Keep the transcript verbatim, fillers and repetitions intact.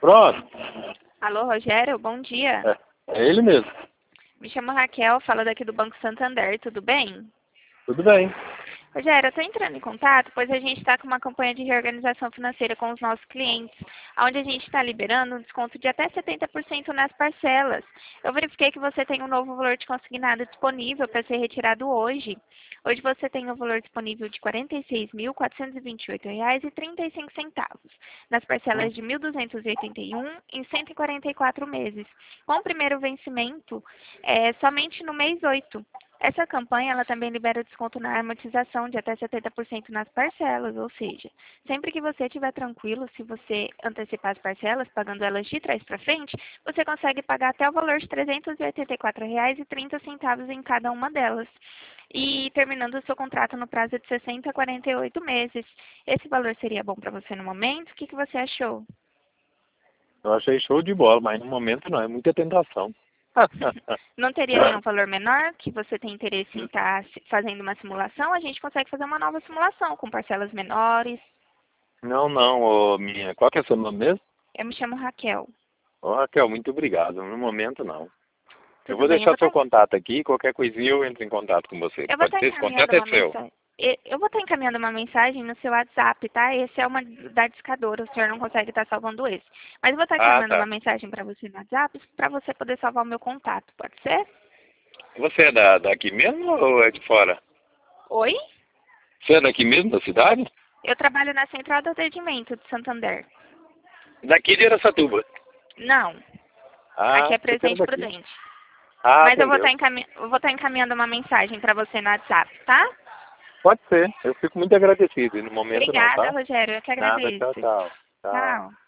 Pronto. Alô, Rogério, bom dia. É, é ele mesmo. Me chamo Raquel, falo daqui do Banco Santander, tudo bem? Tudo bem. Rogério, eu estou entrando em contato, pois a gente está com uma campanha de reorganização financeira com os nossos clientes, onde a gente está liberando um desconto de até setenta por cento nas parcelas. Eu verifiquei que você tem um novo valor de consignado disponível para ser retirado hoje. Hoje você tem um valor disponível de quarenta e seis mil, quatrocentos e vinte e oito reais e trinta e cinco centavos, nas parcelas de mil duzentos e oitenta e um em cento e quarenta e quatro meses, com o primeiro vencimento é, somente no mês oito. Essa campanha ela também libera desconto na amortização de até setenta por cento nas parcelas, ou seja, sempre que você estiver tranquilo, se você antecipar as parcelas, pagando elas de trás para frente, você consegue pagar até o valor de trezentos e oitenta e quatro reais e trinta centavos em cada uma delas. E terminando o seu contrato no prazo de sessenta a quarenta e oito meses. Esse valor seria bom para você no momento? O que, que você achou? Eu achei show de bola, mas no momento não, é muita tentação. Não teria nenhum valor menor que você tem interesse em estar fazendo uma simulação? A gente consegue fazer uma nova simulação com parcelas menores. Não, não, ô, minha. Qual que é o seu nome mesmo? Eu me chamo Raquel. Ô, Raquel, muito obrigado. No momento não. Tudo Eu vou bem, deixar eu vou seu tá... contato aqui, qualquer coisinha eu entro em contato com você. Eu vou Pode estar ser? Esse encaminhando contato é uma seu. mensagem. Eu vou estar encaminhando uma mensagem no seu WhatsApp, tá? Esse é uma da discadora, o senhor não consegue estar salvando esse. Mas eu vou estar Ah, encaminhando tá. uma mensagem para você no WhatsApp, para você poder salvar o meu contato, pode ser? Você é da, daqui mesmo ou é de fora? Oi? Você é daqui mesmo, da cidade? Eu trabalho na Central de Atendimento de Santander. Daqui de Araçatuba. Não, Ah, aqui é você quer Presidente daqui. Prudente. Ah, Mas eu vou entendeu. estar encamin... eu vou estar encaminhando uma mensagem para você no WhatsApp, tá? Pode ser. Eu fico muito agradecido. E no momento não, Obrigada, tá? Rogério. Eu que Nada, agradeço. tchau, tchau. Tchau. Tchau.